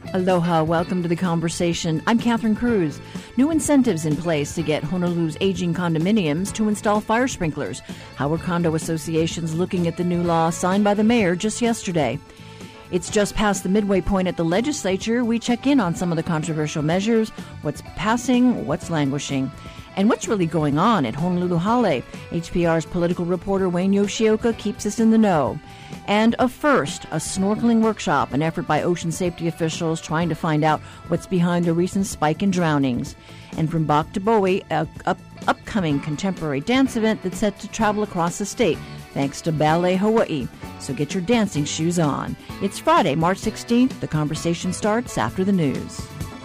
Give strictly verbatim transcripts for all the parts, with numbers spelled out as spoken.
Aloha, welcome to the conversation. I'm Catherine Cruz. New incentives in place to get Honolulu's aging condominiums to install fire sprinklers. How are condo associations looking at the new law signed by the mayor just yesterday? It's just past the midway point at the legislature. We check in on some of the controversial measures, what's passing, what's languishing, and what's really going on at Honolulu Hale. H P R's political reporter Wayne Yoshioka keeps us in the know. And a first, a snorkeling workshop, an effort by ocean safety officials trying to find out what's behind the recent spike in drownings. And from Bach to Bowie, a up, upcoming contemporary dance event that's set to travel across the state, thanks to Ballet Hawaii. So get your dancing shoes on. It's Friday, March sixteenth. The conversation starts after the news.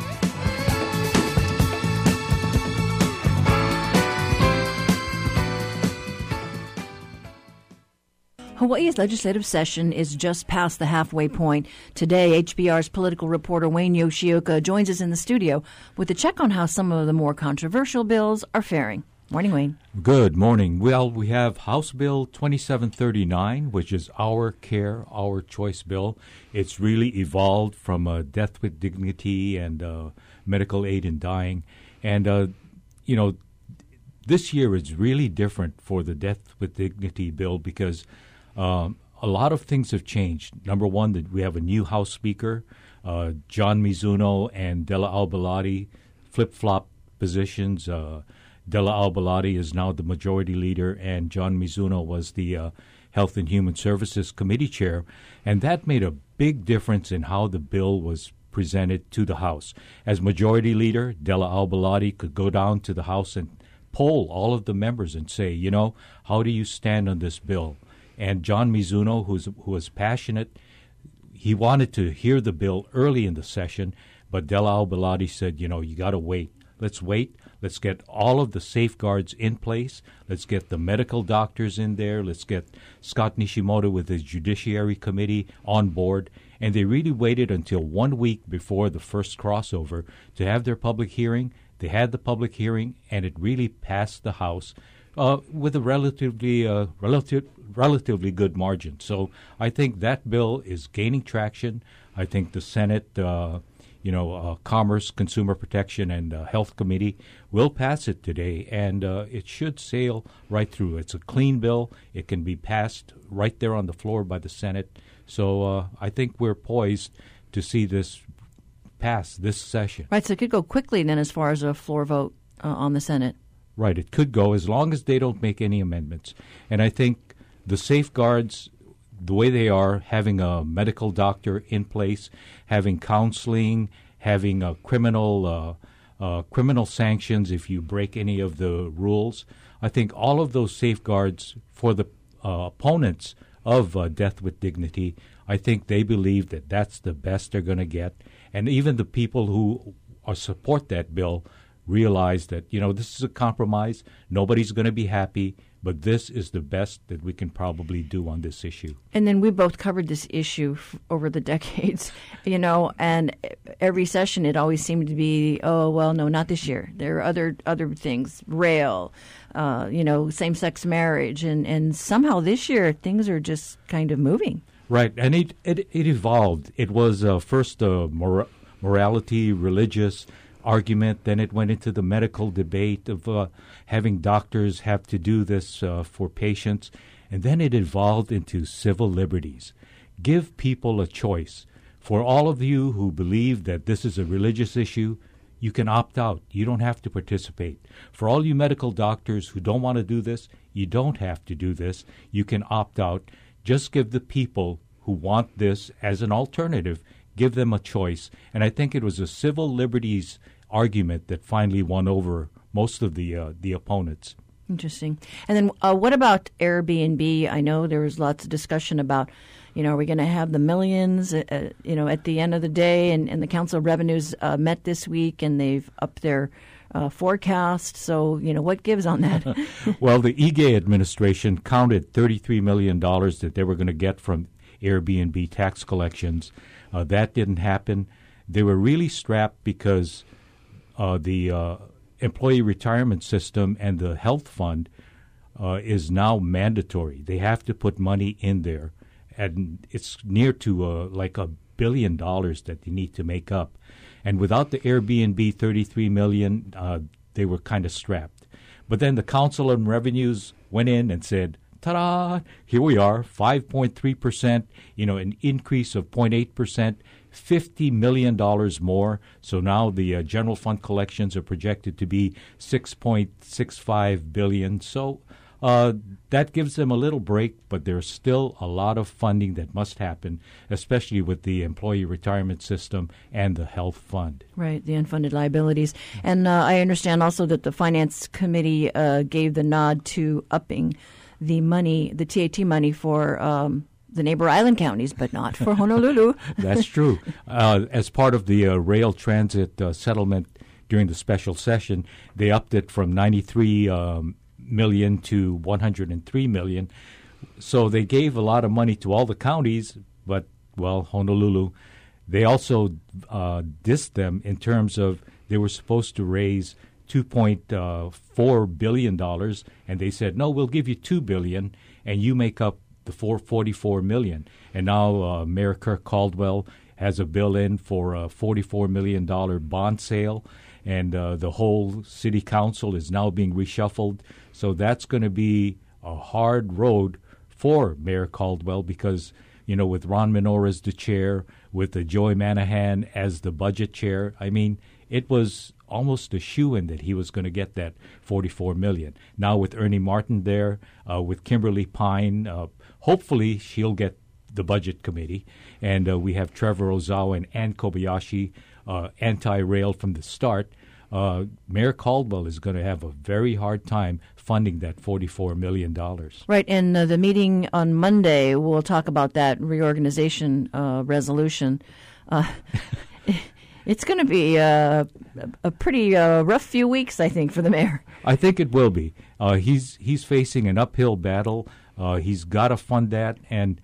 Hawaii's legislative session is just past the halfway point. Today, H B R's political reporter Wayne Yoshioka joins us in the studio with a check on how some of the more controversial bills are faring. Morning, Wayne. Good morning. Well, we have House Bill twenty-seven thirty-nine, which is Our Care, Our Choice bill. It's really evolved from uh, death with dignity and uh, medical aid in dying. And, uh, you know, this year is really different for the death with dignity bill because Um, a lot of things have changed. Number one, that we have a new House Speaker, uh, John Mizuno and Della Al-Baladi flip-flop positions. Uh, Della Al-Baladi is now the majority leader, and John Mizuno was the uh, Health and Human Services Committee chair. And that made a big difference in how the bill was presented to the House. As majority leader, Della Al-Baladi could go down to the House and poll all of the members and say, you know, how do you stand on this bill? And John Mizuno, who's, who was passionate, he wanted to hear the bill early in the session, but Della Al-Baladi said, you know, you got to wait. Let's wait. Let's get all of the safeguards in place. Let's get the medical doctors in there. Let's get Scott Nishimoto with his Judiciary Committee on board. And they really waited until one week before the first crossover to have their public hearing. They had the public hearing, and it really passed the House uh, with a relatively uh, relative. relatively good margin. So I think that bill is gaining traction. I think the Senate, uh, you know, uh, Commerce, Consumer Protection, and uh, Health Committee will pass it today, and uh, it should sail right through. It's a clean bill. It can be passed right there on the floor by the Senate. So uh, I think we're poised to see this pass this session. Right, so it could go quickly then as far as a floor vote uh, on the Senate. Right, it could go as long as they don't make any amendments. And I think the safeguards, the way they are, having a medical doctor in place, having counseling, having a criminal uh, uh, criminal sanctions if you break any of the rules, I think all of those safeguards for the uh, opponents of uh, death with dignity, I think they believe that that's the best they're going to get. And even the people who uh, support that bill realize that, you know, this is a compromise. Nobody's going to be happy. But this is the best that we can probably do on this issue. And then we both covered this issue f- over the decades, you know, and every session it always seemed to be, oh, well, no, not this year. There are other other things, rail, uh, you know, same-sex marriage. And, and somehow this year things are just kind of moving. Right. And it, it, it evolved. It was uh, first a mor- morality, religious argument. Then it went into the medical debate of uh, having doctors have to do this uh, for patients. And then it evolved into civil liberties. Give people a choice. For all of you who believe that this is a religious issue, you can opt out. You don't have to participate. For all you medical doctors who don't want to do this, you don't have to do this. You can opt out. Just give the people who want this as an alternative, give them a choice. And I think it was a civil liberties argument that finally won over most of the uh, the opponents. Interesting. And then uh, what about Airbnb? I know there was lots of discussion about, you know, are we going to have the millions, uh, you know, at the end of the day? And, and the Council of Revenues uh, met this week, and they've upped their uh, forecast. So, you know, what gives on that? Well, the E G A administration counted thirty-three million dollars that they were going to get from Airbnb tax collections. Uh, that didn't happen. They were really strapped because uh, the uh, employee retirement system and the health fund uh, is now mandatory. They have to put money in there, and it's near to uh, like a billion dollars that they need to make up. And without the Airbnb thirty-three million dollars, uh, they were kind of strapped. But then the Council on Revenues went in and said, ta-da, here we are, five point three percent, you know, an increase of zero point eight percent, fifty million dollars more. So now the uh, general fund collections are projected to be six point six five billion dollars. So uh, that gives them a little break, but there's still a lot of funding that must happen, especially with the employee retirement system and the health fund. Right, the unfunded liabilities. And uh, I understand also that the Finance Committee uh, gave the nod to upping the money, the T A T money for um, the neighbor island counties, but not for Honolulu. That's true. Uh, as part of the uh, rail transit uh, settlement during the special session, they upped it from ninety-three um, million to one hundred three million. So they gave a lot of money to all the counties, but, well, Honolulu, they also uh, dissed them in terms of they were supposed to raise two point four billion dollars, and they said, no, we'll give you two billion dollars, and you make up the four hundred forty-four million dollars. And now uh, Mayor Kirk Caldwell has a bill in for a forty-four million dollars bond sale, and uh, the whole city council is now being reshuffled. So that's going to be a hard road for Mayor Caldwell because, you know, with Ron Minora as the chair, with the Joey Manahan as the budget chair, I mean, it was almost a shoo-in that he was going to get that forty-four million dollars. Now with Ernie Martin there, uh, with Kimberly Pine, uh, hopefully she'll get the budget committee. And uh, we have Trevor Ozawa and Ann Kobayashi, uh, anti-rail from the start. Uh, Mayor Caldwell is going to have a very hard time funding that forty-four million dollars. Right, and uh, the meeting on Monday, we'll talk about that reorganization uh, resolution. Uh, it's going to be uh, a pretty uh, rough few weeks, I think, for the mayor. I think it will be. Uh, he's he's facing an uphill battle. Uh, he's got to fund that, and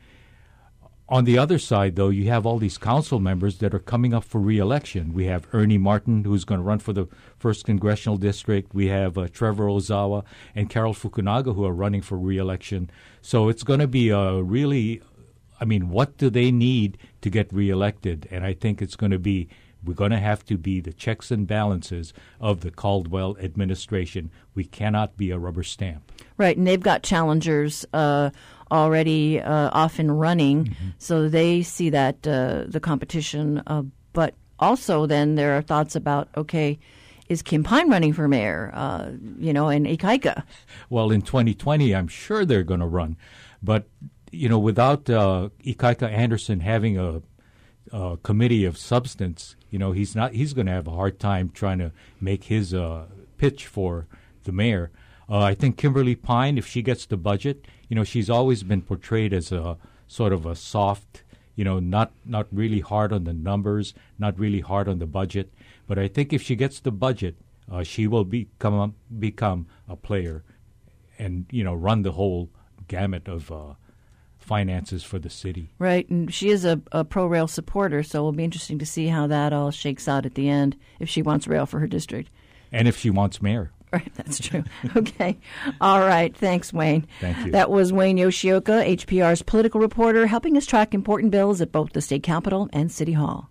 on the other side, though, you have all these council members that are coming up for re-election. We have Ernie Martin, who's going to run for the first congressional district. We have uh, Trevor Ozawa and Carol Fukunaga, who are running for re-election. So it's going to be a really, I mean, what do they need to get re-elected? And I think it's going to be, we're going to have to be the checks and balances of the Caldwell administration. We cannot be a rubber stamp. Right, and they've got challengers uh, already uh, off and running, mm-hmm. so they see that uh, the competition. Uh, but also, then there are thoughts about, okay, is Kim Pine running for mayor? Uh, you know, and Ikaika. Well, in twenty twenty, I'm sure they're going to run, but you know, without uh, Ikaika Anderson having a, a committee of substance, you know, he's not. He's going to have a hard time trying to make his uh, pitch for the mayor. Uh, I think Kimberly Pine, if she gets the budget, you know, she's always been portrayed as a sort of a soft, you know, not not really hard on the numbers, not really hard on the budget. But I think if she gets the budget, uh, she will become a, become a player, and you know, run the whole gamut of uh, finances for the city. Right, and she is a, a pro-rail supporter, so it'll be interesting to see how that all shakes out at the end if she wants rail for her district. And if she wants mayor. Right, that's true. Okay. All right. Thanks, Wayne. Thank you. That was Wayne Yoshioka, H P R's political reporter, helping us track important bills at both the state capitol and City Hall.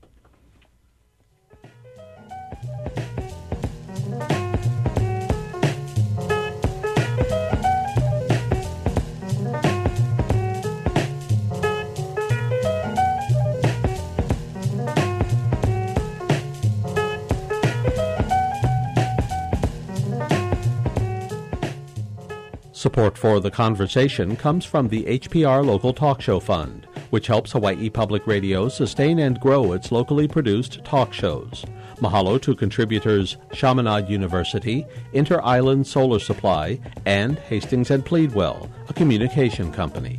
Support for The Conversation comes from the H P R Local Talk Show Fund, which helps Hawaii Public Radio sustain and grow its locally produced talk shows. Mahalo to contributors Chaminade University, Inter-Island Solar Supply, and Hastings and Pleadwell, a communication company.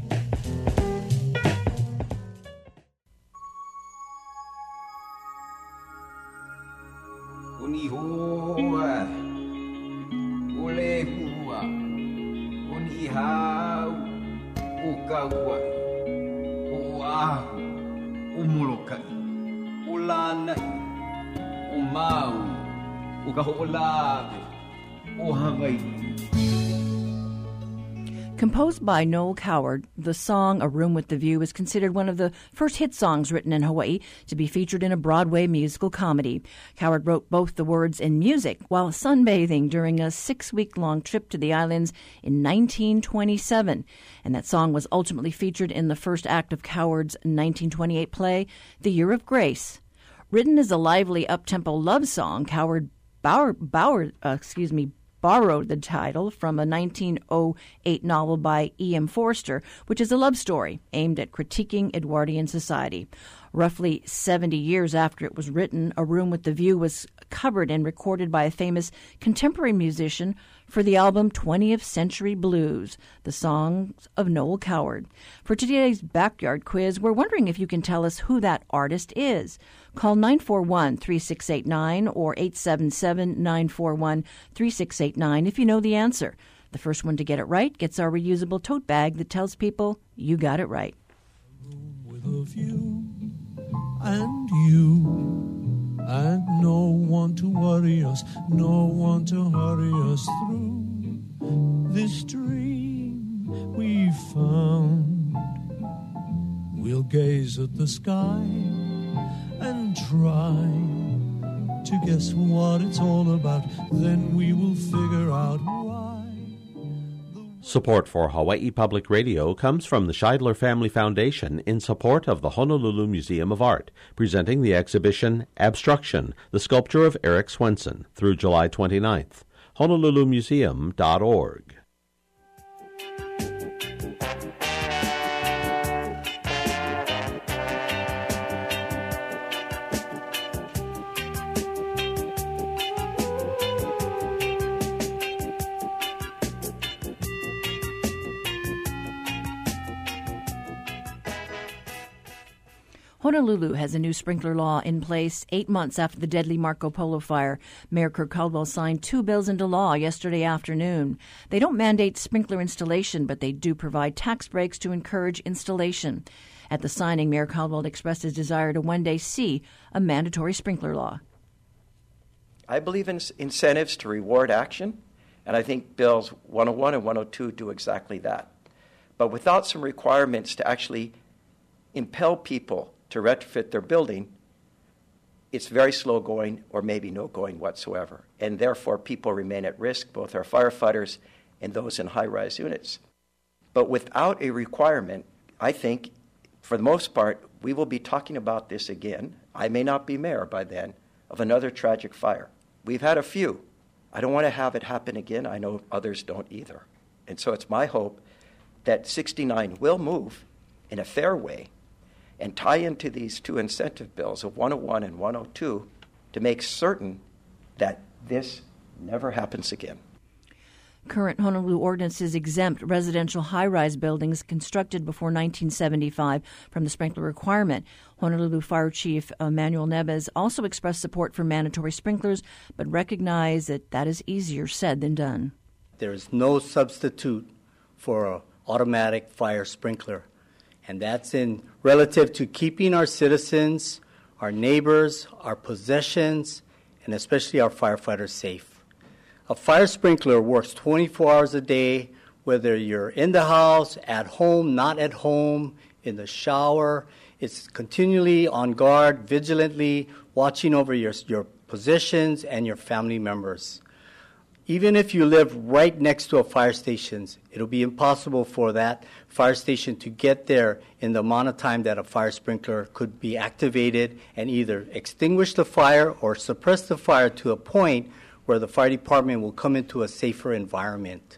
Composed by Noel Coward, the song A Room with the View is considered one of the first hit songs written in Hawaii to be featured in a Broadway musical comedy. Coward wrote both the words and music while sunbathing during a six-week-long trip to the islands in nineteen twenty-seven. And that song was ultimately featured in the first act of Coward's nineteen twenty-eight play, The Year of Grace. Written as a lively, up-tempo love song, Coward Bauer, Bauer uh, excuse me, borrowed the title from a nineteen oh eight novel by E M Forster, which is a love story aimed at critiquing Edwardian society. Roughly seventy years after it was written, A Room with the View was covered and recorded by a famous contemporary musician for the album twentieth Century Blues, the songs of Noel Coward. For today's Backyard Quiz, we're wondering if you can tell us who that artist is. Call nine four one, three six eight nine or eight seven seven, nine four one, three six eight nine if you know the answer. The first one to get it right gets our reusable tote bag that tells people you got it right. With a view and you, and no one to worry us, no one to hurry us through this dream we found. We'll gaze at the sky and try to guess what it's all about, then we will figure out why. Support for Hawaii Public Radio comes from the Scheidler Family Foundation in support of the Honolulu Museum of Art, presenting the exhibition Abstruction, the Sculpture of Eric Swenson, through July twenty-ninth. honolulu museum dot org. Honolulu has a new sprinkler law in place eight months after the deadly Marco Polo fire. Mayor Kirk Caldwell signed two bills into law yesterday afternoon. They don't mandate sprinkler installation, but they do provide tax breaks to encourage installation. At the signing, Mayor Caldwell expressed his desire to one day see a mandatory sprinkler law. I believe in incentives to reward action, and I think Bills one oh one and one oh two do exactly that. But without some requirements to actually impel people to retrofit their building, it's very slow going or maybe no going whatsoever. And therefore, people remain at risk, both our firefighters and those in high-rise units. But without a requirement, I think, for the most part, we will be talking about this again. I may not be mayor by then, of another tragic fire. We've had a few. I don't want to have it happen again. I know others don't either. And so it's my hope that sixty-nine will move in a fair way and tie into these two incentive bills of one oh one and one oh two to make certain that this never happens again. Current Honolulu ordinances exempt residential high-rise buildings constructed before nineteen seventy-five from the sprinkler requirement. Honolulu Fire Chief uh, Manuel Neves also expressed support for mandatory sprinklers, but recognized that that is easier said than done. There is no substitute for an automatic fire sprinkler, and that's in relative to keeping our citizens, our neighbors, our possessions, and especially our firefighters safe. A fire sprinkler works twenty-four hours a day, whether you're in the house, at home, not at home, in the shower. It's continually on guard, vigilantly watching over your, your possessions and your family members. Even if you live right next to a fire station, it'll be impossible for that fire station to get there in the amount of time that a fire sprinkler could be activated and either extinguish the fire or suppress the fire to a point where the fire department will come into a safer environment.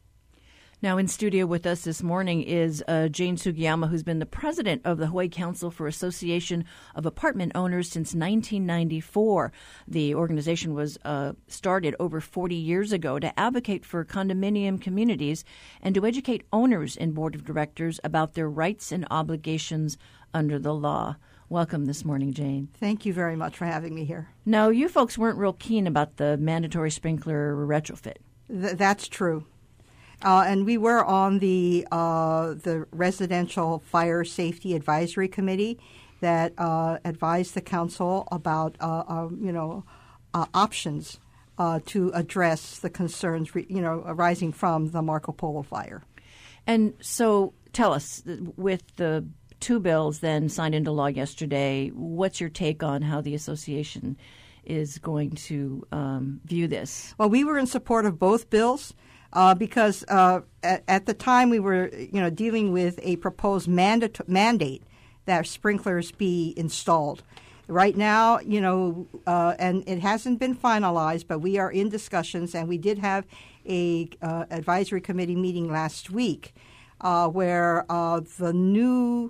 Now in studio with us this morning is uh, Jane Sugiyama, who's been the president of the Hawaii Council for Association of Apartment Owners since nineteen ninety-four. The organization was uh, started over forty years ago to advocate for condominium communities and to educate owners and board of directors about their rights and obligations under the law. Welcome this morning, Jane. Thank you very much for having me here. Now, you folks weren't real keen about the mandatory sprinkler retrofit. Th- that's true. Uh, and we were on the uh, the Residential Fire Safety Advisory Committee that uh, advised the council about uh, uh, you know uh, options uh, to address the concerns re- you know arising from the Marco Polo fire. And so tell us, with the two bills then signed into law yesterday, what's your take on how the association is going to um, view this? Well, we were in support of both bills uh, because uh, at, at the time we were, you know, dealing with a proposed mandat- mandate that sprinklers be installed. Right now, you know, uh, and it hasn't been finalized, but we are in discussions, and we did have a uh, advisory committee meeting last week uh, where uh, the new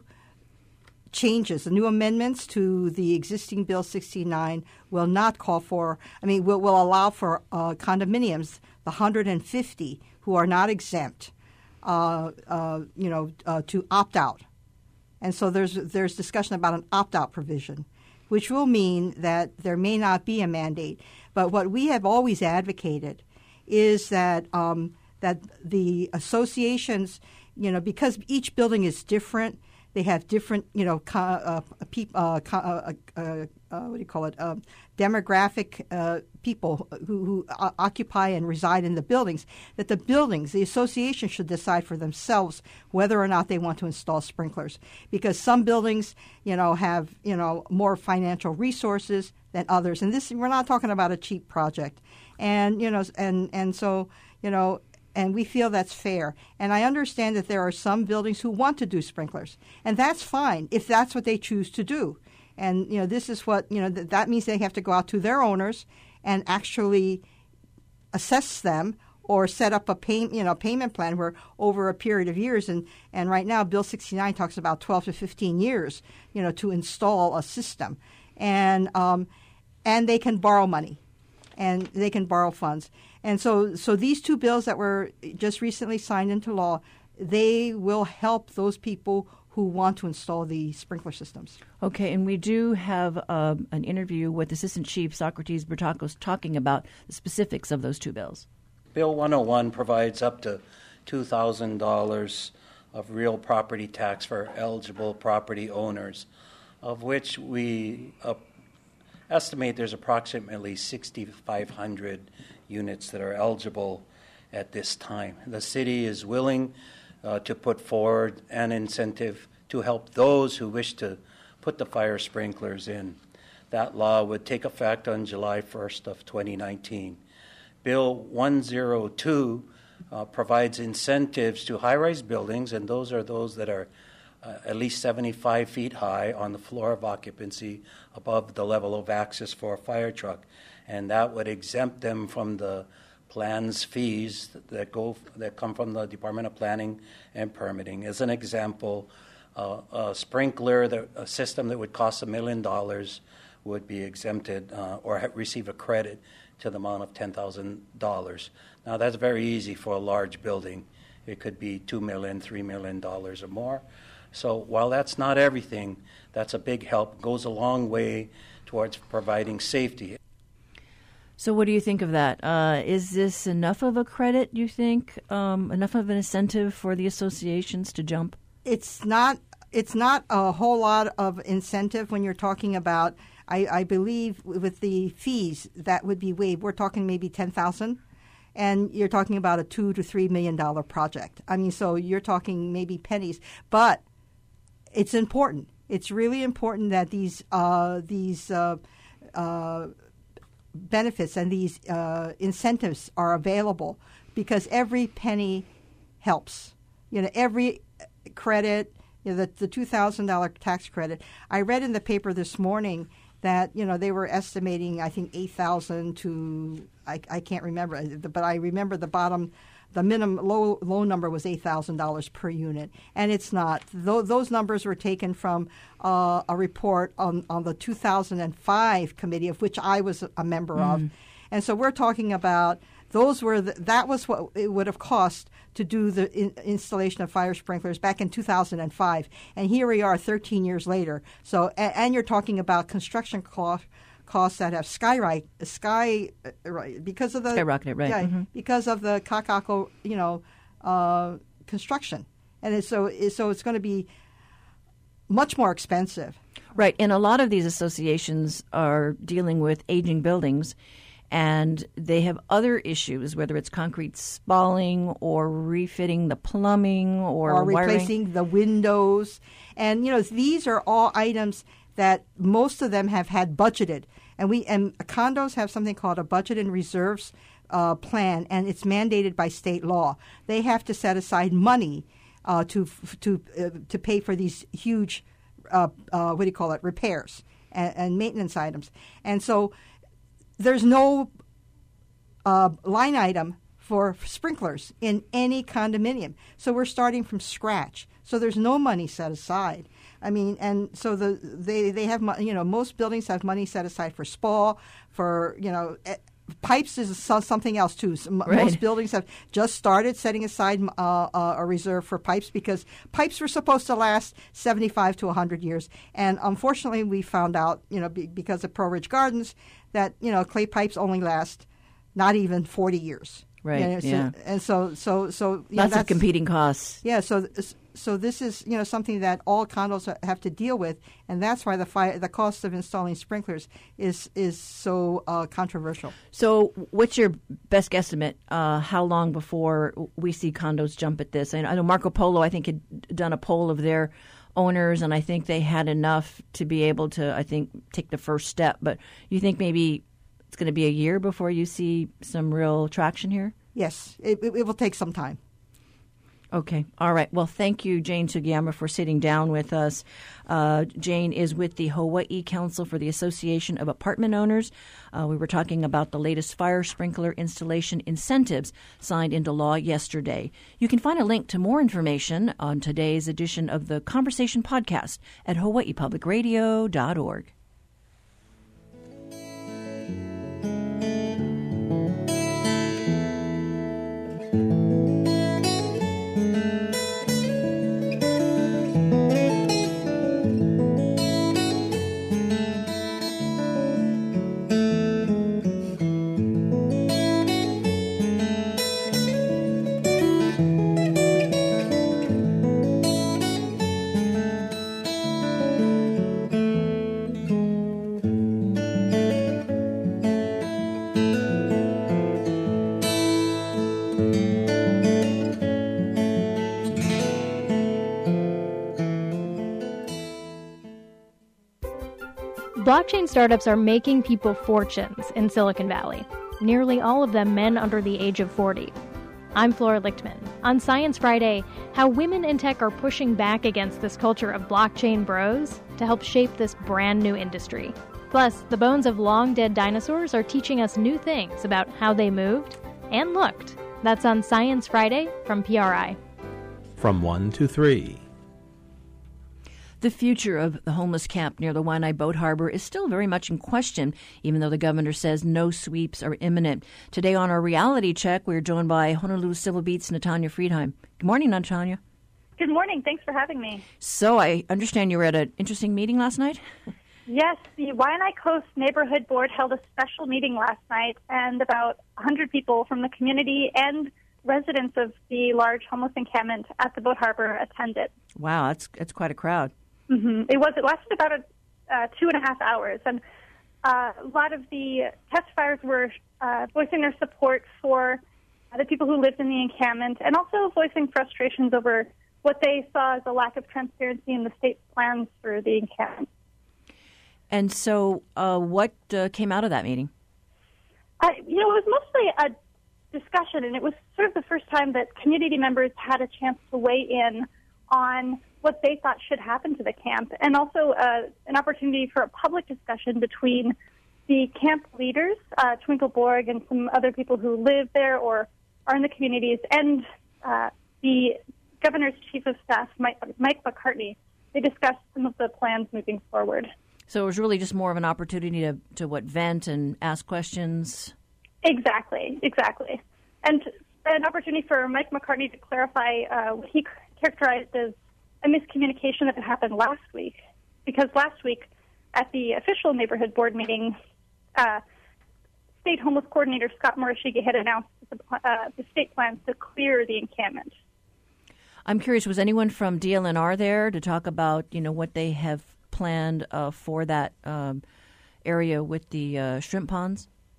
changes, the new amendments to the existing Bill sixty-nine will not call for, I mean, will, will allow for uh, condominiums, the one hundred fifty who are not exempt, uh, uh, you know, uh, to opt out. And so there's there's discussion about an opt-out provision, which will mean that there may not be a mandate. But what we have always advocated is that um, that the associations, you know, because each building is different, they have different, you know, co- uh, peop- uh, co- uh, uh, uh, what do you call it, um, demographic uh, people who, who uh, occupy and reside in the buildings, that the buildings, the association should decide for themselves whether or not they want to install sprinklers. Because some buildings, you know, have, you know, more financial resources than others. And this, we're not talking about a cheap project. And, you know, and, and so, you know, and we feel that's fair. And I understand that there are some buildings who want to do sprinklers. And that's fine if that's what they choose to do. And, you know, this is what, you know, th- that means they have to go out to their owners and actually assess them or set up a pay, you know, payment plan where over a period of years. And, and right now, Bill sixty-nine talks about twelve to fifteen years, you know, to install a system. And um, and they can borrow money and they can borrow funds. And so, so these two bills that were just recently signed into law, they will help those people who want to install the sprinkler systems. Okay, and we do have um, an interview with Assistant Chief Socrates Bertakos talking about the specifics of those two bills. Bill one oh one provides up to two thousand dollars of real property tax for eligible property owners, of which we uh, estimate there's approximately six thousand five hundred units that are eligible at this time. The city is willing uh, to put forward an incentive to help those who wish to put the fire sprinklers in. That law would take effect on July first of twenty nineteen. Bill one oh two uh, provides incentives to high-rise buildings, and those are those that are uh, at least seventy-five feet high on the floor of occupancy above the level of access for a fire truck. And that would exempt them from the plans fees that go that come from the Department of Planning and Permitting. As an example, uh, a sprinkler, that, a system that would cost a million dollars would be exempted uh, or ha- receive a credit to the amount of ten thousand dollars. Now, that's very easy for a large building. It could be two million dollars, three million dollars or more. So while that's not everything, that's a big help, goes a long way towards providing safety. So what do you think of that? Uh, is this enough of a credit, you think? Um, enough of an incentive for the associations to jump? It's not It's not a whole lot of incentive when you're talking about, I, I believe, with the fees that would be waived. We're talking maybe ten thousand dollars, and you're talking about a two to three million dollar project. I mean, so you're talking maybe pennies, but it's important. It's really important that these uh, these uh, uh, benefits and these uh, incentives are available, because every penny helps. You know, every credit, you know, the, the two thousand dollars tax credit. I read in the paper this morning that, you know, they were estimating, I think, eight thousand to, I, I can't remember, but I remember the bottom, the minimum low low number was eight thousand dollars per unit, and it's not. Th- those numbers were taken from uh, a report on, on the two thousand five committee, of which I was a member mm. of, and so we're talking about those were the, that was what it would have cost to do the in, installation of fire sprinklers back in two thousand five, and here we are thirteen years later. So, and, and you're talking about construction costs. Costs that have skyrocket, sky, right, because of the skyrocketed, right? Yeah, mm-hmm. because of the Kakako, you know, uh, construction, and it's so so it's going to be much more expensive, right? And a lot of these associations are dealing with aging buildings, And they have other issues, whether it's concrete spalling or refitting the plumbing or, or wiring. replacing the windows. And, you know, these are all items that most of them have had budgeted. And we and condos have something called a budget and reserves uh, plan, and it's mandated by state law. They have to set aside money uh, to to uh, to pay for these huge, uh, uh, what do you call it, repairs and, and maintenance items. And so there's no uh, line item for sprinklers in any condominium. So we're starting from scratch. So there's no money set aside. I mean, and so the they, they have, you know, most buildings have money set aside for S P A, for, you know, pipes is something else too. Right. Most buildings have just started setting aside uh, uh, a reserve for pipes because pipes were supposed to last seventy-five to one hundred years. And unfortunately, we found out, you know, be, because of Pearl Ridge Gardens, that, you know, clay pipes only last not even forty years. Right. You know, so, yeah. And so, so, so yeah, lots that's, of competing costs. Yeah. So, so this is, you know, something that all condos have to deal with, and that's why the fire, the cost of installing sprinklers is is so uh, controversial. So, what's your best guesstimate? Uh, how long before we see condos jump at this? I know Marco Polo, I think, had done a poll of their owners, and I think they had enough to be able to, I think, take the first step. But you think maybe it's going to be a year before you see some real traction here? Yes, it, it, it will take some time. Okay. All right. Well, thank you, Jane Sugiyama, for sitting down with us. Uh, Jane is with the Hawaii Council for the Association of Apartment Owners. Uh, we were talking about the latest fire sprinkler installation incentives signed into law yesterday. You can find a link to more information on today's edition of the Conversation podcast at hawaii public radio dot org. Blockchain startups are making people fortunes in Silicon Valley, nearly all of them men under the age of forty. I'm Flora Lichtman. On Science Friday, how women in tech are pushing back against this culture of blockchain bros to help shape this brand new industry. Plus, the bones of long-dead dinosaurs are teaching us new things about how they moved and looked. That's on Science Friday from P R I. From one to three. The future of the homeless camp near the Waianae Boat Harbor is still very much in question, even though the governor says no sweeps are imminent. Today on our reality check, we're joined by Honolulu Civil Beat's Natanya Friedheim. Good morning, Natanya. Good morning. Thanks for having me. So I understand you were at an interesting meeting last night? Yes, the Waianae Coast Neighborhood Board held a special meeting last night, and about one hundred people from the community and residents of the large homeless encampment at the Boat Harbor attended. Wow, that's that's quite a crowd. Mm-hmm. It was. It lasted about a, uh, two and a half hours, and uh, a lot of the testifiers were uh, voicing their support for uh, the people who lived in the encampment, and also voicing frustrations over what they saw as a lack of transparency in the state's plans for the encampment. And so, uh, what uh, came out of that meeting? Uh, you know, it was mostly a discussion, and it was sort of the first time that community members had a chance to weigh in on what they thought should happen to the camp, and also uh, an opportunity for a public discussion between the camp leaders, uh, Twinkle Borg and some other people who live there or are in the communities, and uh, the governor's chief of staff, Mike, Mike McCartney. They discussed some of the plans moving forward. So it was really just more of an opportunity to, to what, vent and ask questions? Exactly, exactly. And an opportunity for Mike McCartney to clarify uh, what he characterized as a miscommunication that had happened last week. Because last week, at the official neighborhood board meeting, uh, State Homeless Coordinator Scott Morishige had announced the, uh, the state plans to clear the encampment. I'm curious, was anyone from D L N R there to talk about, you know, what they have planned uh, for that um, area with the uh, shrimp ponds?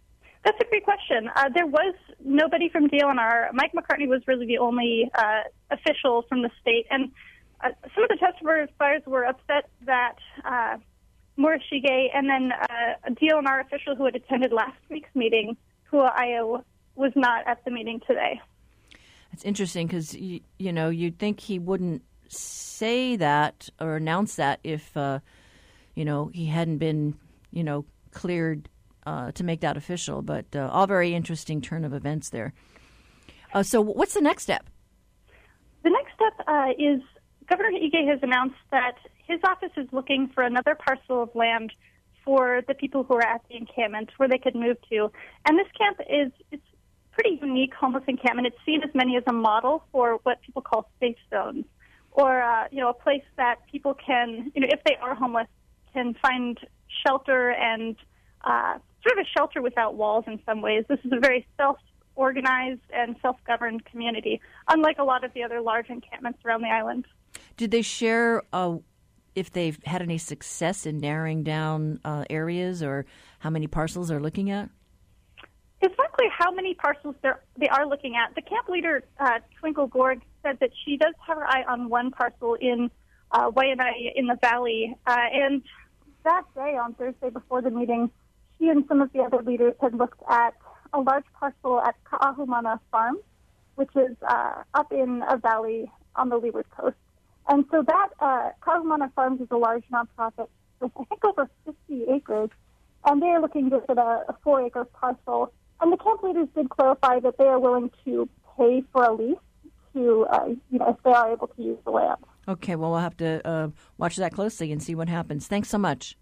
That's a great question. Uh, there was nobody from D L N R. Mike McCartney was really the only uh, official from the state. And uh, some of the testifiers were upset that uh, Morris Shige and then uh, a D L N R official who had attended last week's meeting, Hua Ayo, was not at the meeting today. It's interesting because, you, you know, you'd think he wouldn't say that or announce that if, uh, you know, he hadn't been, you know, cleared uh, to make that official. But uh, all very interesting turn of events there. Uh, so what's the next step? The next step uh, is Governor Ige has announced that his office is looking for another parcel of land for the people who are at the encampment where they could move to. And this camp is it's pretty unique homeless encampment. It's seen as many as a model for what people call safe zones, or uh, you know, a place that people can, you know, if they are homeless, can find shelter and uh, sort of a shelter without walls in some ways. This is a very self-organized and self-governed community, unlike a lot of the other large encampments around the island. Did they share uh, if they've had any success in narrowing down uh, areas or how many parcels they're looking at? It's not clear how many parcels they're, they are looking at. The camp leader, uh, Twinkle Gorg, said that she does have her eye on one parcel in uh, Waianae in the valley. Uh, and that day, on Thursday before the meeting, she and some of the other leaders had looked at a large parcel at Ka'ahumana Farm, which is uh, up in a valley on the Leeward Coast. And so that uh, Ka'ahumana Farms is a large nonprofit with, I think, over fifty acres. And they're looking just at a, a four-acre parcel. And the camp leaders did clarify that they are willing to pay for a lease to, uh, you know, if they are able to use the land. Okay, well, we'll have to uh, watch that closely and see what happens. Thanks so much.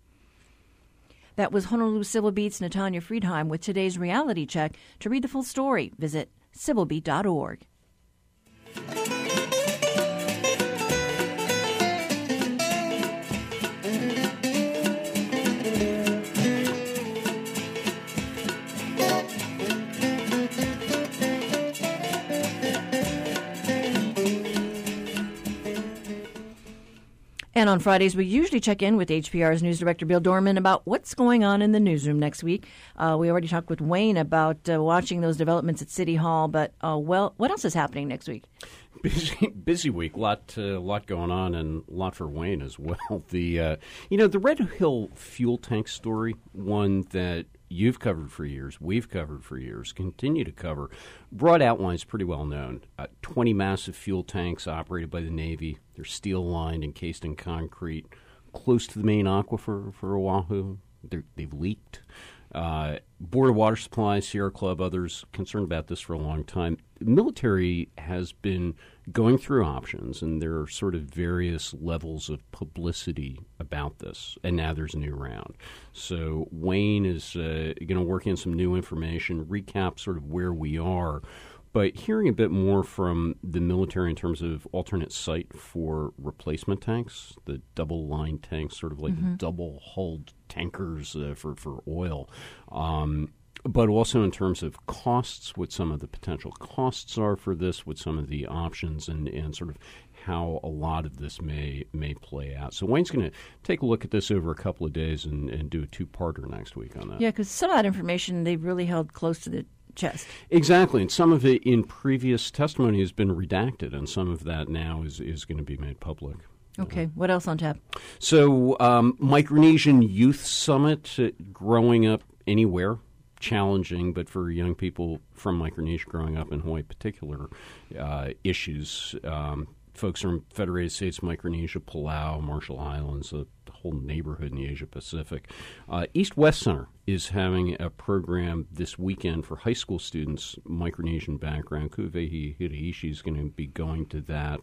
That was Honolulu Civil Beat's Natanya Friedheim with today's reality check. To read the full story, visit civil beat dot org. And on Fridays, we usually check in with H P R's news director, Bill Dorman, about what's going on in the newsroom next week. Uh, we already talked with Wayne about uh, watching those developments at City Hall, but, uh, well, what else is happening next week? Busy, busy week, lot, uh, lot going on, and a lot for Wayne as well. The, uh, you know, the Red Hill fuel tank story, one that you've covered for years, we've covered for years, continue to cover. Broad outline is pretty well known. Uh, twenty massive fuel tanks operated by the Navy. They're steel-lined, encased in concrete, close to the main aquifer for Oahu. They're, they've leaked. Uh, Board of Water Supply, Sierra Club, others concerned about this for a long time. The military has been going through options, and there are sort of various levels of publicity about this, and now there's a new round. So Wayne is uh, going to work in some new information, recap sort of where we are, but hearing a bit more from the military in terms of alternate site for replacement tanks, the double-line tanks, sort of like mm-hmm. double-hulled tankers uh, for, for oil, um, but also in terms of costs, what some of the potential costs are for this, what some of the options, and, and sort of how a lot of this may may play out. So Wayne's going to take a look at this over a couple of days and, and do a two-parter next week on that. Yeah, because some of that information they've really held close to the chest. Exactly, and some of it in previous testimony has been redacted, and some of that now is, is going to be made public. Okay, what else on tap? So um, Micronesian Youth Summit, uh, growing up anywhere, challenging, but for young people from Micronesia growing up in Hawaii, particular uh, issues. Um, folks from Federated States, Micronesia, Palau, Marshall Islands, a whole neighborhood in the Asia Pacific. Uh, East West Center is having a program this weekend for high school students, Micronesian background. Kuvehi Hiraishi is going to be going to that,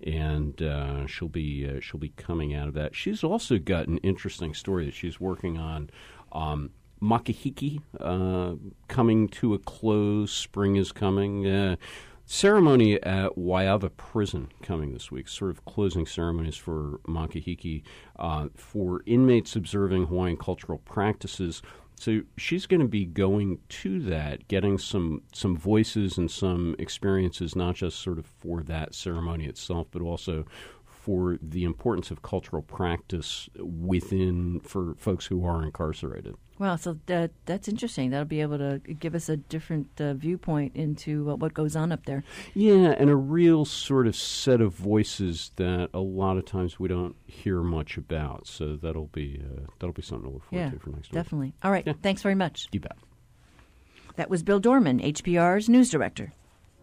and uh, she'll be uh, she'll be coming out of that. She's also got an interesting story that she's working on. Um, Makahiki uh, coming to a close. Spring is coming. Uh, ceremony at Waiava Prison coming this week. Sort of closing ceremonies for Makahiki uh, for inmates observing Hawaiian cultural practices. So she's going to be going to that, getting some some voices and some experiences, not just sort of for that ceremony itself, but also for the importance of cultural practice within for folks who are incarcerated. Wow, so that, that's interesting. That'll be able to give us a different uh, viewpoint into uh, what goes on up there. Yeah, and a real sort of set of voices that a lot of times we don't hear much about. So that'll be uh, that'll be something to look forward yeah, to for next week. Definitely. All right. Yeah. Thanks very much. You bet. That was Bill Dorman, H P R's news director.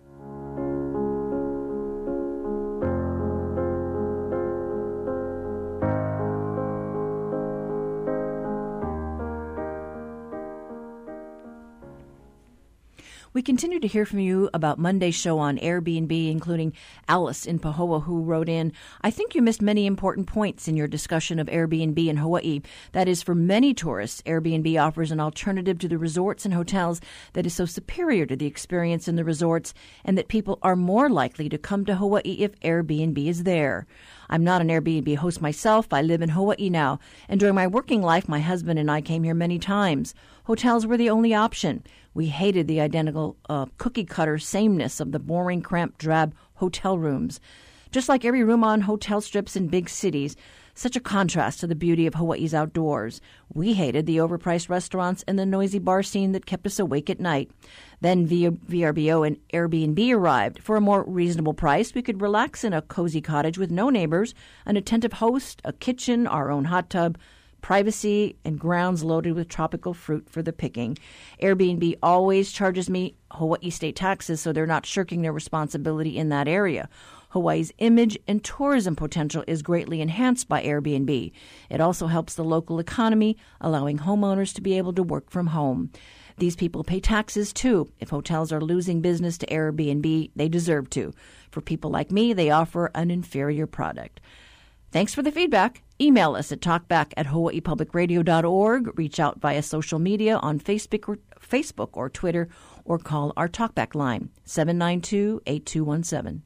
We continue to hear from you about Monday's show on Airbnb, including Alice in Pahoa, who wrote in, I think you missed many important points in your discussion of Airbnb in Hawaii. That is, for many tourists, Airbnb offers an alternative to the resorts and hotels that is so superior to the experience in the resorts, and that people are more likely to come to Hawaii if Airbnb is there. I'm not an Airbnb host myself. I live in Hawaii now, and during my working life, my husband and I came here many times. Hotels were the only option. We hated the identical uh, cookie-cutter sameness of the boring, cramped, drab hotel rooms. Just like every room on hotel strips in big cities, such a contrast to the beauty of Hawaii's outdoors. We hated the overpriced restaurants and the noisy bar scene that kept us awake at night. Then V R B O and Airbnb arrived. For a more reasonable price, we could relax in a cozy cottage with no neighbors, an attentive host, a kitchen, our own hot tub, privacy, and grounds loaded with tropical fruit for the picking. Airbnb always charges me Hawaii state taxes, so they're not shirking their responsibility in that area. Hawaii's image and tourism potential is greatly enhanced by Airbnb. It also helps the local economy, allowing homeowners to be able to work from home. These people pay taxes, too. If hotels are losing business to Airbnb, they deserve to. For people like me, they offer an inferior product. Thanks for the feedback. Email us at talkback at hawaii public radio dot org. Reach out via social media on Facebook or, Facebook or Twitter, or call our Talkback line, seven nine two, eight two one seven.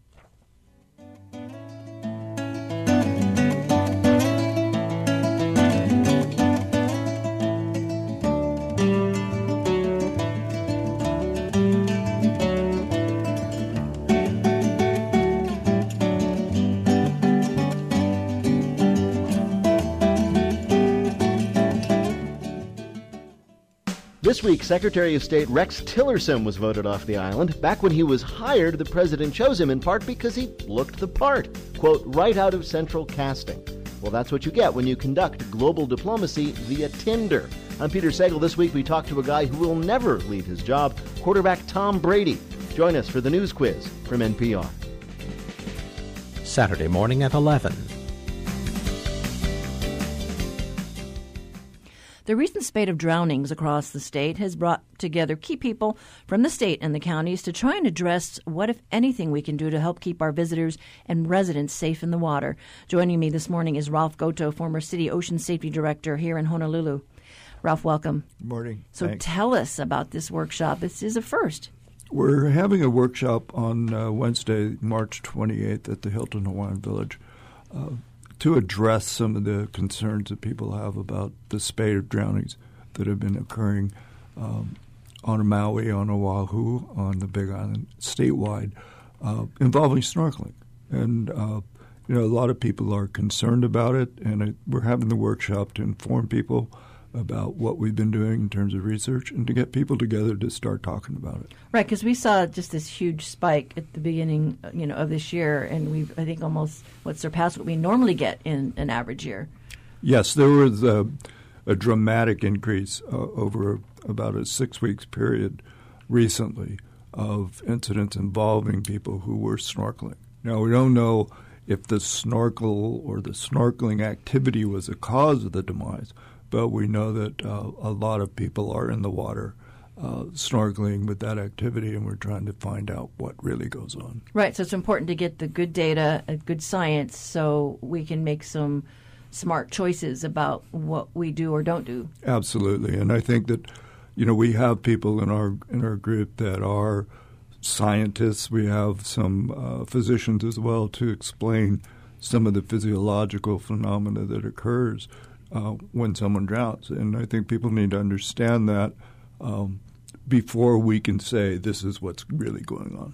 This week, Secretary of State Rex Tillerson was voted off the island. Back when he was hired, the president chose him in part because he looked the part. Quote, right out of central casting. Well, that's what you get when you conduct global diplomacy via Tinder. I'm Peter Sagal. This week, we talk to a guy who will never leave his job, quarterback Tom Brady. Join us for the news quiz from N P R. Saturday morning at eleven. The recent spate of drownings across the state has brought together key people from the state and the counties to try and address what, if anything, we can do to help keep our visitors and residents safe in the water. Joining me this morning is Ralph Goto, former City Ocean Safety Director here in Honolulu. Ralph, welcome. Good morning. So Thanks. Tell us about this workshop. This is a first. We're having a workshop on uh, Wednesday, March twenty-eighth at the Hilton Hawaiian Village uh, to address some of the concerns that people have about the spate of drownings that have been occurring um, on Maui, on Oahu, on the Big Island, statewide, uh, involving snorkeling. And, uh, you know, a lot of people are concerned about it, and it, we're having the workshop to inform people about what we've been doing in terms of research and to get people together to start talking about it. Right, because we saw just this huge spike at the beginning, you know, of this year, and we've, I think, almost what surpassed what we normally get in an average year. Yes, there was a, a dramatic increase uh, over about a six weeks period recently of incidents involving people who were snorkeling. Now, we don't know if the snorkel or the snorkeling activity was the cause of the demise, but we know that uh, a lot of people are in the water uh, snorkeling with that activity, and we're trying to find out what really goes on. Right, so it's important to get the good data, uh, good science, so we can make some smart choices about what we do or don't do. Absolutely, and I think that, you know, we have people in our in our group that are scientists. We have some uh, physicians as well to explain some of the physiological phenomena that occurs Uh, when someone drowns. And I think people need to understand that um, before we can say this is what's really going on.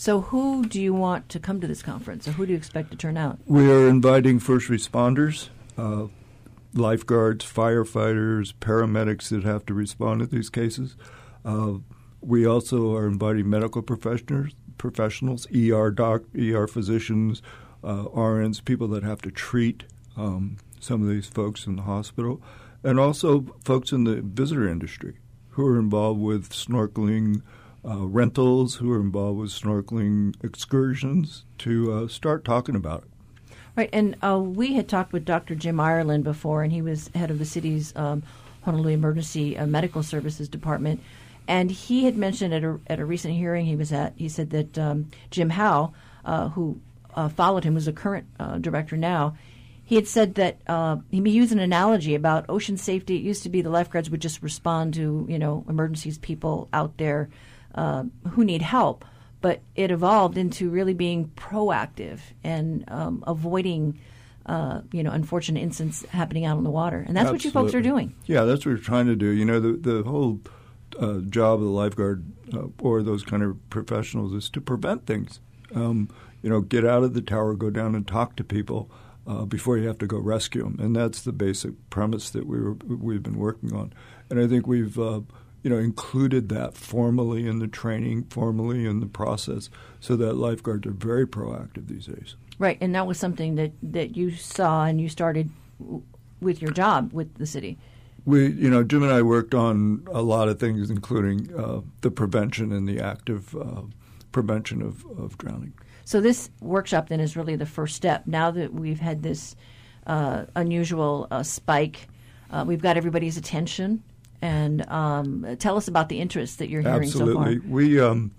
So who do you want to come to this conference, or who do you expect to turn out? We are inviting first responders, uh, lifeguards, firefighters, paramedics that have to respond to these cases. Uh, we also are inviting medical professionals, professionals, E R doc, E R physicians, uh, R Ns, people that have to treat um, some of these folks in the hospital, and also folks in the visitor industry who are involved with snorkeling uh, rentals, who are involved with snorkeling excursions, to uh, start talking about it. Right, and uh, we had talked with Doctor Jim Ireland before, and he was head of the city's um, Honolulu Emergency uh, Medical Services Department, and he had mentioned at a, at a recent hearing he was at, he said that um, Jim Howe, uh, who uh, followed him, was the current uh, director now, he had said that uh, he used an analogy about ocean safety. It used to be the lifeguards would just respond to, you know, emergencies, people out there uh, who need help. But it evolved into really being proactive and um, avoiding, uh, you know, unfortunate incidents happening out on the water. And that's Absolutely. what you folks are doing. Yeah, that's what we're trying to do. You know, the, the whole uh, job of the lifeguard uh, or those kind of professionals is to prevent things. Um, you know, get out of the tower, go down and talk to people uh, before you have to go rescue them. And that's the basic premise that we were, we've been working on. And I think we've uh, you know, included that formally in the training, formally in the process, so that lifeguards are very proactive these days. Right, and that was something that, that you saw and you started w- with your job with the city. We, you know, Jim and I worked on a lot of things, including uh, the prevention and the active uh, prevention of, of drowning. So this workshop then is really the first step. Now that we've had this uh, unusual uh, spike, uh, we've got everybody's attention. And um, tell us about the interest that you're hearing Absolutely. so far. We um,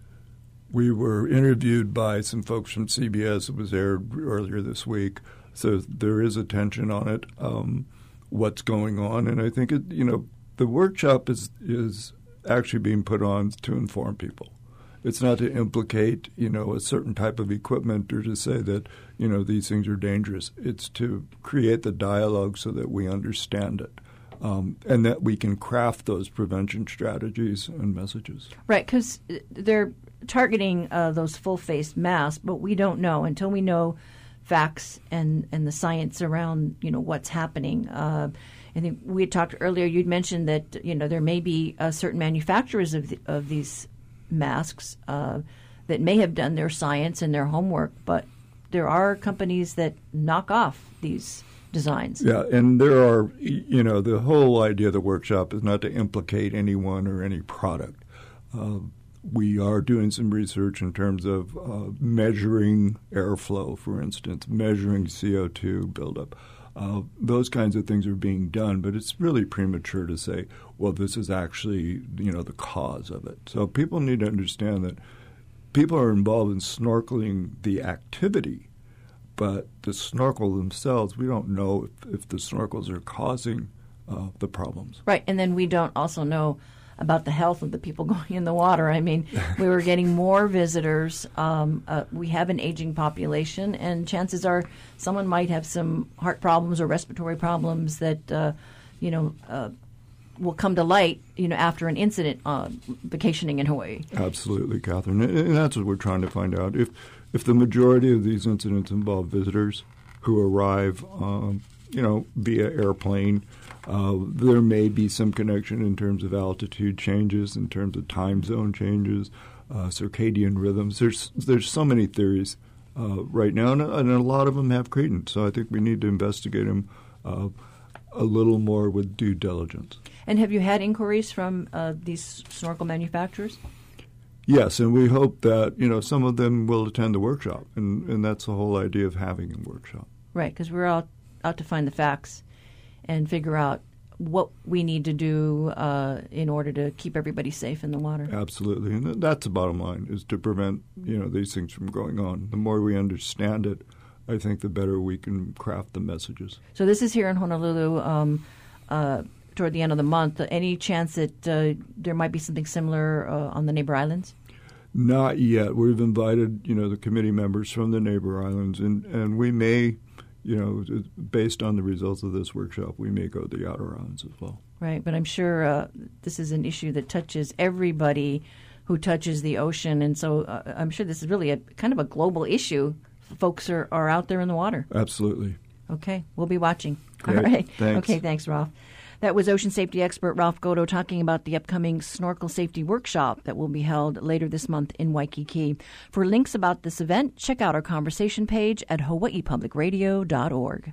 we were interviewed by some folks from C B S. It was aired earlier this week, so there is attention on it. Um, what's going on, and I think it, you know, the workshop is is actually being put on to inform people. It's not to implicate, you know, a certain type of equipment or to say that, you know, these things are dangerous. It's to create the dialogue so that we understand it. Um, and that we can craft those prevention strategies and messages. Right, because they're targeting uh, those full-face masks, but we don't know until we know facts and, and the science around, you know, what's happening. Uh, I think we had talked earlier, you'd mentioned that, you know, there may be uh, certain manufacturers of, the, of these masks uh, that may have done their science and their homework, but there are companies that knock off these designs. Yeah, and there are, you know, the whole idea of the workshop is not to implicate anyone or any product. Uh, we are doing some research in terms of uh, measuring airflow, for instance, measuring C O two buildup. Uh, those kinds of things are being done, but it's really premature to say, well, this is actually, you know, the cause of it. So people need to understand that people are involved in snorkeling the activity, but the snorkel themselves, we don't know if, if the snorkels are causing uh, the problems. Right, and then we don't also know about the health of the people going in the water. I mean, we were getting more visitors. Um, uh, we have an aging population, and chances are someone might have some heart problems or respiratory problems that, uh, you know, uh, will come to light, you know, after an incident uh, vacationing in Hawaii. Absolutely, Catherine, and that's what we're trying to find out. If If the majority of these incidents involve visitors who arrive, um, you know, via airplane, uh, there may be some connection in terms of altitude changes, in terms of time zone changes, uh, circadian rhythms. There's there's so many theories uh, right now, and, and a lot of them have credence. So I think we need to investigate them uh, a little more with due diligence. And have you had inquiries from uh, these snorkel manufacturers? Yes, and we hope that, you know, some of them will attend the workshop, and, and that's the whole idea of having a workshop. Right, because we're out, out to find the facts and figure out what we need to do uh, in order to keep everybody safe in the water. Absolutely, and that's the bottom line, is to prevent, you know, these things from going on. The more we understand it, I think the better we can craft the messages. So this is here in Honolulu um, uh, toward the end of the month. Any chance that uh, there might be something similar uh, on the neighbor islands? Not yet. We've invited, you know, the committee members from the neighbor islands, and, and we may, you know, based on the results of this workshop, we may go to the outer islands as well. Right, but I'm sure uh, this is an issue that touches everybody who touches the ocean. And so uh, I'm sure this is really a kind of a global issue. Folks are, are out there in the water. Absolutely. Okay, we'll be watching. Great. All right. Thanks. Okay, thanks, Ralph. That was ocean safety expert Ralph Godo talking about the upcoming snorkel safety workshop that will be held later this month in Waikiki. For links about this event, check out our conversation page at hawaii public radio dot org.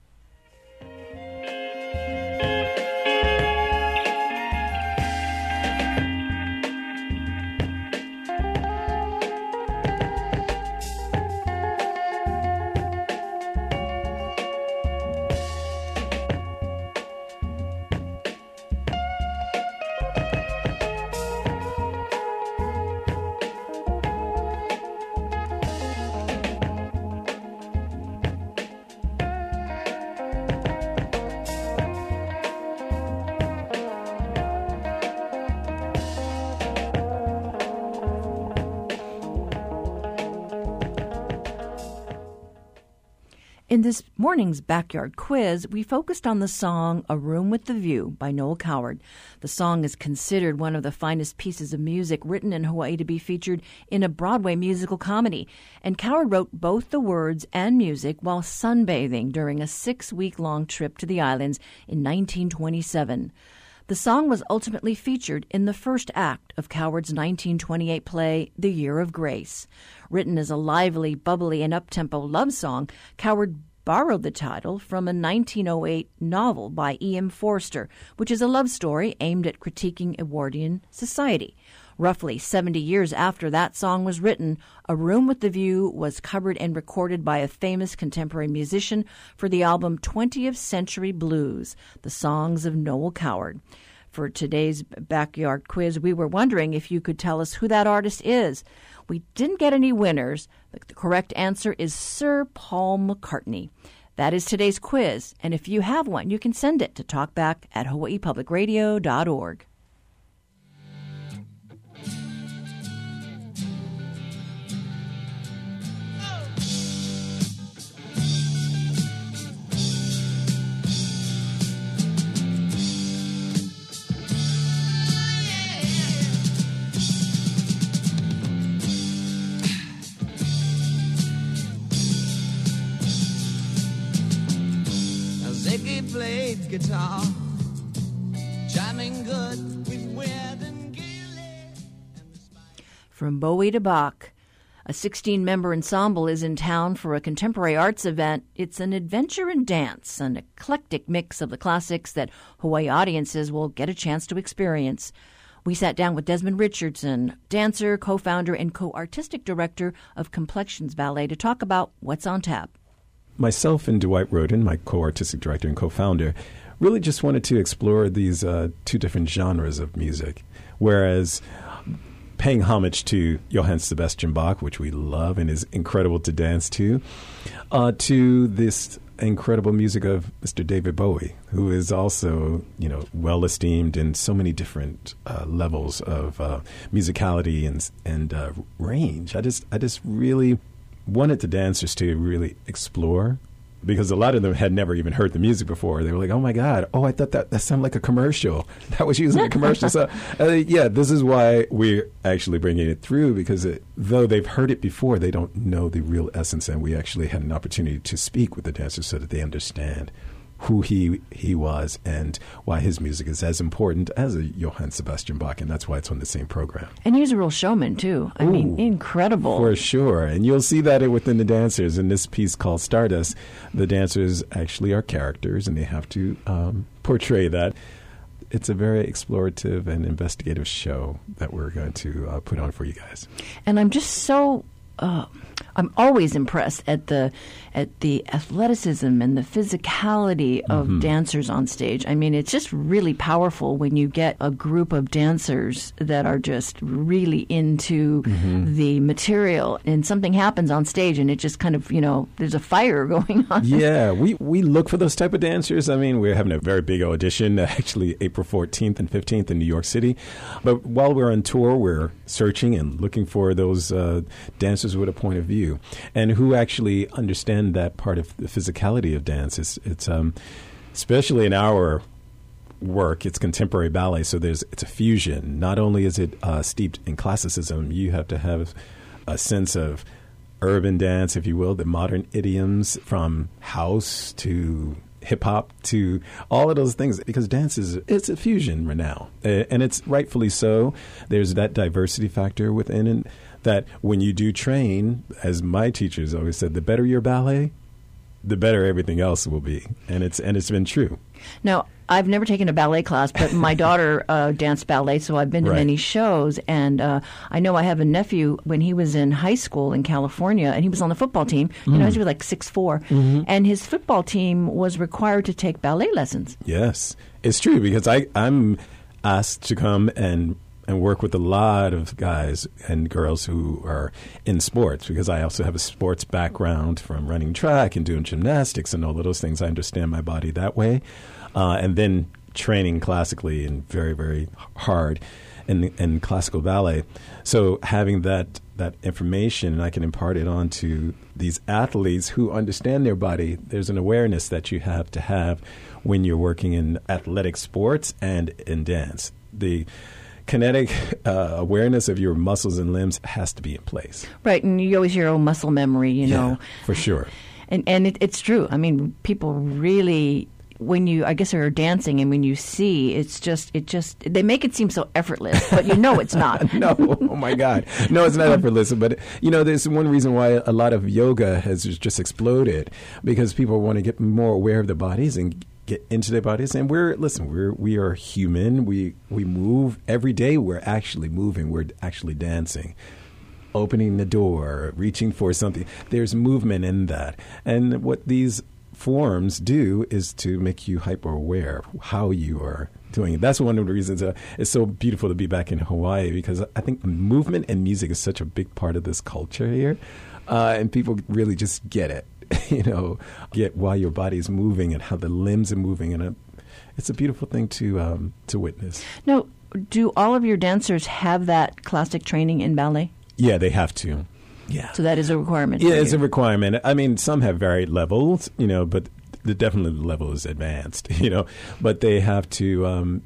In this morning's Backyard Quiz, we focused on the song A Room with the View by Noel Coward. The song is considered one of the finest pieces of music written in Hawaii to be featured in a Broadway musical comedy. And Coward wrote both the words and music while sunbathing during a six-week-long trip to the islands in nineteen twenty-seven. The song was ultimately featured in the first act of Coward's nineteen twenty-eight play, The Year of Grace. Written as a lively, bubbly, and up-tempo love song, Coward borrowed the title from a nineteen oh eight novel by E M Forster, which is a love story aimed at critiquing Edwardian society. Roughly seventy years after that song was written, A Room with the View was covered and recorded by a famous contemporary musician for the album twentieth Century Blues, The Songs of Noel Coward. For today's Backyard Quiz, we were wondering if you could tell us who that artist is. We didn't get any winners. The correct answer is Sir Paul McCartney. That is today's quiz, and if you have one, you can send it to talkback at hawaii public radio dot org. Ziggy played guitar, jamming good with Weird and Gilly. From Bowie to Bach, a sixteen-member ensemble is in town for a contemporary arts event. It's an adventure in dance, an eclectic mix of the classics that Hawaii audiences will get a chance to experience. We sat down with Desmond Richardson, dancer, co-founder, and co-artistic director of Complexions Ballet, to talk about what's on tap. Myself and Dwight Roden, my co-artistic director and co-founder, really just wanted to explore these uh, two different genres of music. Whereas paying homage to Johann Sebastian Bach, which we love and is incredible to dance to, uh, to this incredible music of Mister David Bowie, who is also, you know, well esteemed in so many different uh, levels of uh, musicality and and uh, range. I just I just really wanted the dancers to really explore, because a lot of them had never even heard the music before. They were like, oh, my God, oh, I thought that, that sounded like a commercial. That was using a commercial. So, uh, yeah, this is why we're actually bringing it through, because it, though they've heard it before, they don't know the real essence, and we actually had an opportunity to speak with the dancers so that they understand who he he was and why his music is as important as a Johann Sebastian Bach, and that's why it's on the same program. And he's a real showman, too. I Ooh, mean, incredible. For sure. And you'll see that within the dancers. In this piece called Stardust, the dancers actually are characters, and they have to um, portray that. It's a very explorative and investigative show that we're going to uh, put on for you guys. And I'm just so... Uh, I'm always impressed at the at the athleticism and the physicality of mm-hmm. dancers on stage. I mean, it's just really powerful when you get a group of dancers that are just really into mm-hmm. the material, and something happens on stage, and it just kind of, you know, there's a fire going on. Yeah, we, we look for those type of dancers. I mean, we're having a very big audition, actually April fourteenth and fifteenth in New York City. But while we're on tour, we're searching and looking for those uh, dancers with a point of view, and who actually understand that part of the physicality of dance. It's, it's um, especially in our work. It's contemporary ballet, so there's it's a fusion. Not only is it uh, steeped in classicism, you have to have a sense of urban dance, if you will, the modern idioms from house to hip hop to all of those things, because dance is it's a fusion right now, uh, and it's rightfully so. There's that diversity factor within it that when you do train, as my teachers always said, the better your ballet, the better everything else will be, and it's and it's been true. Now, I've never taken a ballet class, but my daughter uh, danced ballet, so I've been to Right. many shows. And uh, I know I have a nephew when he was in high school in California, and he was on the football team. You know, Mm. he was like six foot four, Mhm. and his football team was required to take ballet lessons. Yes, it's true, because I, I'm asked to come and and work with a lot of guys and girls who are in sports, because I also have a sports background from running track and doing gymnastics and all of those things. I understand my body that way. Uh, and then training classically and very, very hard in, in classical ballet. So having that that information, and I can impart it on to these athletes who understand their body. There's an awareness that you have to have when you're working in athletic sports and in dance. The kinetic uh, awareness of your muscles and limbs has to be in place. Right, and you always hear, oh, muscle memory, you Yeah, know. for sure. And and it, it's true. I mean, people really, when you, I guess they're dancing, and when you see, it's just, it just, they make it seem so effortless, but you know it's not. No, oh my God. No, it's not effortless. But, you know, there's one reason why a lot of yoga has just exploded, because people want to get more aware of their bodies and get into their bodies. And we're, listen, we're, we are human. We, we move every day. We're actually moving. We're actually dancing. Opening the door, reaching for something. There's movement in that. And what these forms do is to make you hyper aware how you are doing it. That's one of the reasons uh, it's so beautiful to be back in Hawaii, because I think movement and music is such a big part of this culture here. Uh, and people really just get it, you know, get why your body's moving and how the limbs are moving. And it, it's a beautiful thing to um, to witness. Now, do all of your dancers have that classic training in ballet? Yeah, they have to. Yeah. So that is a requirement. Yeah, for it's you. a requirement. I mean, some have varied levels, you know, but the definitely the level is advanced, you know. But they have to, um,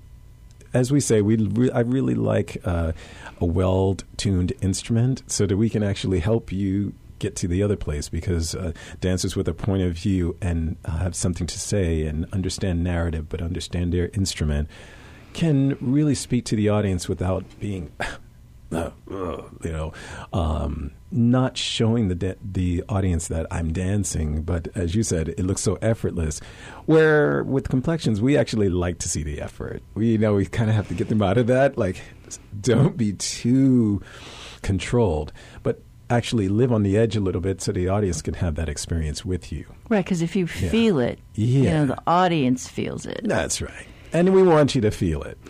as we say, we re- I really like uh, a well-tuned instrument so that we can actually help you get to the other place, because uh, dancers with a point of view and uh, have something to say and understand narrative but understand their instrument can really speak to the audience without being... Uh, uh, you know, um, not showing the da- the audience that I'm dancing, but as you said, it looks so effortless. Where with complexions, we actually like to see the effort. We you know we kind of have to get them out of that. Like, don't be too controlled, but actually live on the edge a little bit so the audience can have that experience with you. Right, because if you Yeah. feel it, Yeah. you know, the audience feels it. That's right. And we want you to feel it.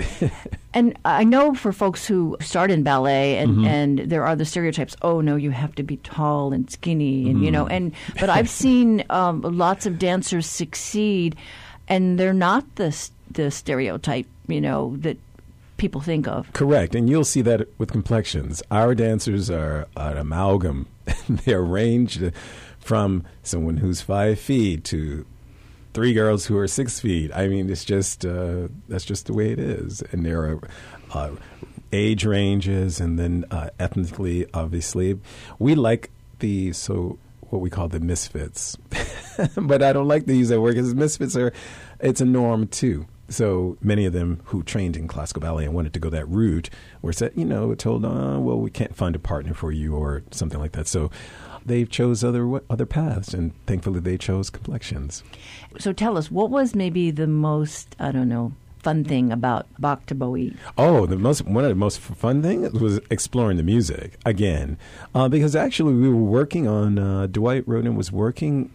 And I know for folks who start in ballet, and, Mhm. and there are the stereotypes. Oh no, you have to be tall and skinny, and you know. Mhm. And but I've seen um, lots of dancers succeed, and they're not the s- the stereotype, you know, that people think of. Correct. And you'll see that with complexions. Our dancers are an amalgam. They're ranged from someone who's five feet to three girls who are six feet. I mean, it's just uh, that's just the way it is. And there are uh, age ranges, and then uh, ethnically, obviously, we like the so what we call the misfits. But I don't like to use that word, because misfits are it's a norm too. So many of them who trained in classical ballet and wanted to go that route were said, you know, told, oh, well, we can't find a partner for you or something like that. So they chose other other paths, and thankfully they chose complexions. So tell us, what was maybe the most, I don't know, fun thing about Bach to Bowie? Oh, the most one of the most fun things was exploring the music again, uh, because actually we were working on uh, Dwight Roden was working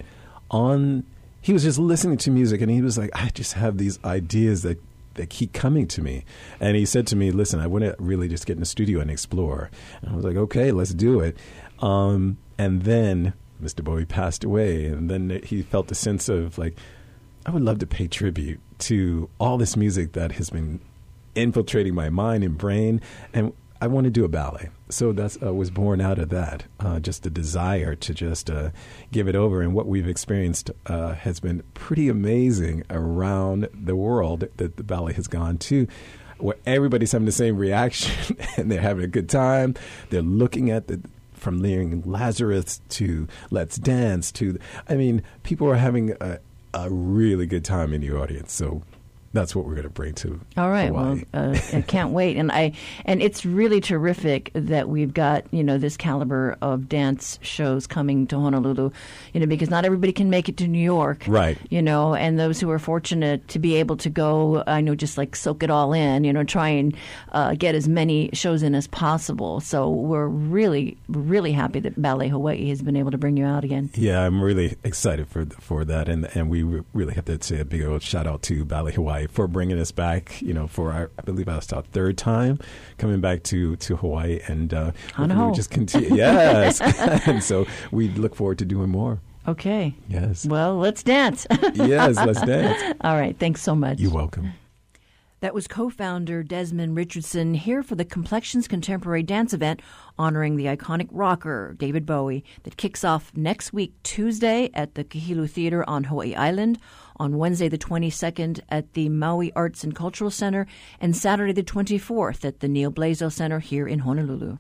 on. He was just listening to music, and he was like, I just have these ideas that, that keep coming to me. And he said to me, listen, I want to really just get in the studio and explore. And I was like, okay, let's do it. Um, and then Mister Bowie passed away, and then he felt a sense of like, I would love to pay tribute to all this music that has been infiltrating my mind and brain. And I want to do a ballet. So that's uh, was born out of that, uh, just a desire to just uh, give it over. And what we've experienced uh, has been pretty amazing around the world that the ballet has gone to, where everybody's having the same reaction and they're having a good time. They're looking at the from Leering Lazarus to Let's Dance to, I mean, people are having a, a really good time in the audience. So that's what we're going to bring to All right. Hawaii. Well, uh, I can't wait, and I and it's really terrific that we've got you know this caliber of dance shows coming to Honolulu, you know, because not everybody can make it to New York, right? You know, and those who are fortunate to be able to go, I know, just like soak it all in, you know, try and uh, get as many shows in as possible. So we're really, really happy that Ballet Hawaii has been able to bring you out again. Yeah, I'm really excited for for that, and and we really have to say a big old shout out to Ballet Hawaii for bringing us back, you know, for our, I believe I was our third time coming back to, to Hawaii, and uh, hopefully we just continue. Yes, and so we look forward to doing more. Okay. Yes. Well, let's dance. Yes, let's dance. All right. Thanks so much. You're welcome. That was co-founder Desmond Richardson here for the Complexions Contemporary Dance event honoring the iconic rocker David Bowie that kicks off next week, Tuesday at the Kahilu Theater on Hawaii Island, on Wednesday the twenty-second at the Maui Arts and Cultural Center, and Saturday the twenty-fourth at the Neil Blazo Center here in Honolulu.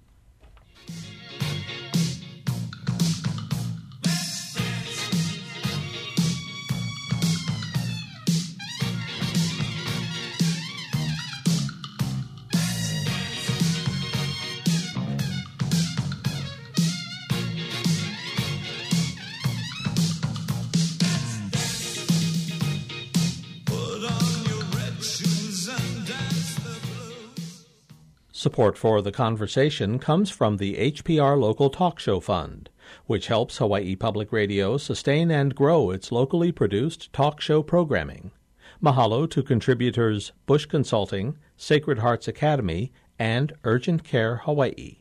Support for The Conversation comes from the H P R Local Talk Show Fund, which helps Hawaii Public Radio sustain and grow its locally produced talk show programming. Mahalo to contributors Bush Consulting, Sacred Hearts Academy, and Urgent Care Hawaii.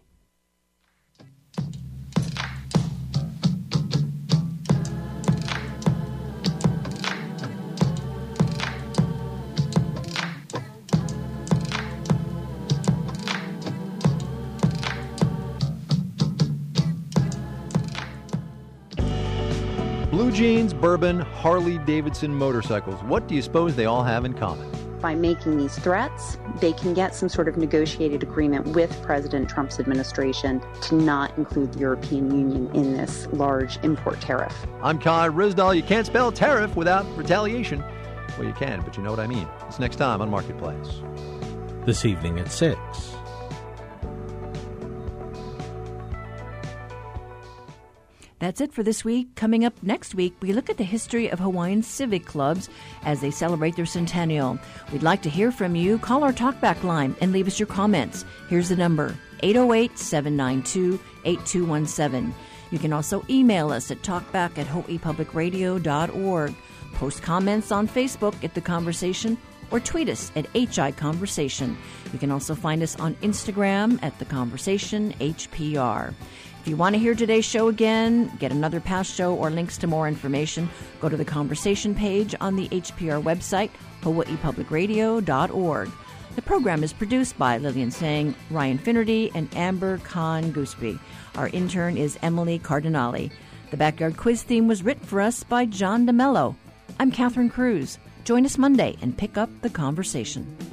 Blue jeans, bourbon, Harley-Davidson motorcycles. What do you suppose they all have in common? By making these threats, they can get some sort of negotiated agreement with President Trump's administration to not include the European Union in this large import tariff. I'm Kai Risdall. You can't spell tariff without retaliation. Well, you can, but you know what I mean. It's next time on Marketplace. This evening at six. That's it for this week. Coming up next week, we look at the history of Hawaiian civic clubs as they celebrate their centennial. We'd like to hear from you. Call our talkback line and leave us your comments. Here's the number, eight oh eight, seven nine two, eight two one seven. You can also email us at talkback at hawaii public radio dot org. Post comments on Facebook at The Conversation or tweet us at H I Conversation. You can also find us on Instagram at The Conversation H P R. If you want to hear today's show again, get another past show, or links to more information, go to the Conversation page on the H P R website, hawaii public radio dot org. The program is produced by Lillian Sang, Ryan Finnerty, and Amber Khan Gooseby. Our intern is Emily Cardinale. The Backyard Quiz theme was written for us by John DeMello. I'm Catherine Cruz. Join us Monday and pick up the conversation.